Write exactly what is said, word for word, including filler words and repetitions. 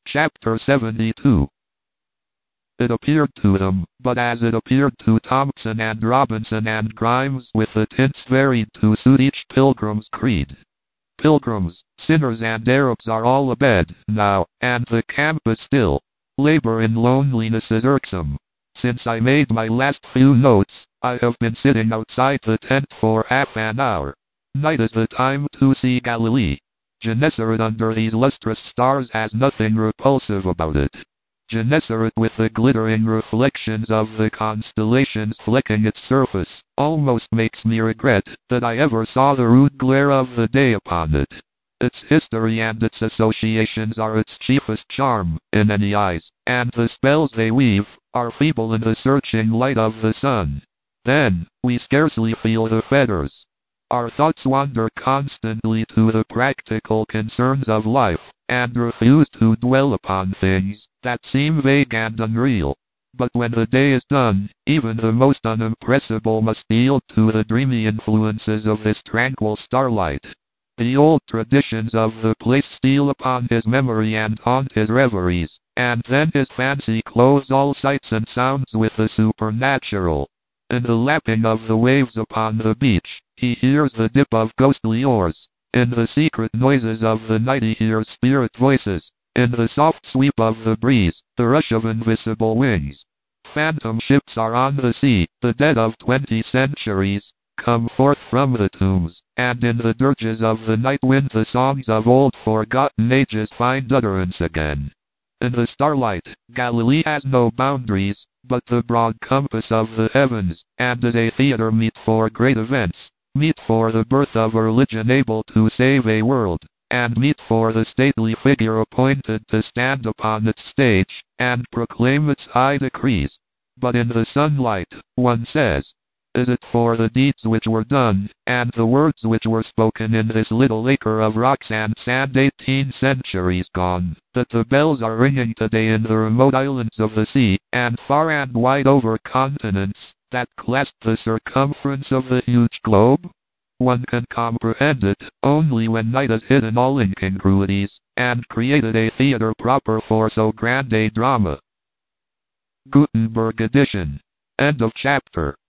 Chapter seventy-two. It appeared to them, but as it appeared to Thompson and Robinson and Grimes, with the tints varied to suit each pilgrim's creed. Pilgrims, sinners and Arabs are all abed now, and the camp is still. Labor in loneliness is irksome. Since I made my last few notes, I have been sitting outside the tent for half an hour. Night is the time to see Galilee. Gennesaret under these lustrous stars has nothing repulsive about it. Gennesaret, with the glittering reflections of the constellations flecking its surface, almost makes me regret that I ever saw the rude glare of the day upon it. Its history and its associations are its chiefest charm, in any eyes, and the spells they weave are feeble in the searching light of the sun. Then, we scarcely feel the fetters. Our thoughts wander constantly to the practical concerns of life, and refuse to dwell upon things that seem vague and unreal. But when the day is done, even the most unimpressible must yield to the dreamy influences of this tranquil starlight. The old traditions of the place steal upon his memory and haunt his reveries, and then his fancy clothes all sights and sounds with the supernatural. In the lapping of the waves upon the beach, he hears the dip of ghostly oars. In the secret noises of the night he hears spirit voices. In the soft sweep of the breeze, the rush of invisible wings. Phantom ships are on the sea, the dead of twenty centuries come forth from the tombs, and in the dirges of the night wind the songs of old forgotten ages find utterance again. In the starlight, Galilee has no boundaries, but the broad compass of the heavens, and is a theater meet for great events, meet for the birth of a religion able to save a world, and meet for the stately figure appointed to stand upon its stage, and proclaim its high decrees. But in the sunlight, one says, is it for the deeds which were done, and the words which were spoken in this little acre of rocks and sand eighteen centuries gone, that the bells are ringing today in the remote islands of the sea, and far and wide over continents that clasp the circumference of the huge globe? One can comprehend it only when night has hidden all incongruities, and created a theater proper for so grand a drama. Gutenberg edition. End of chapter.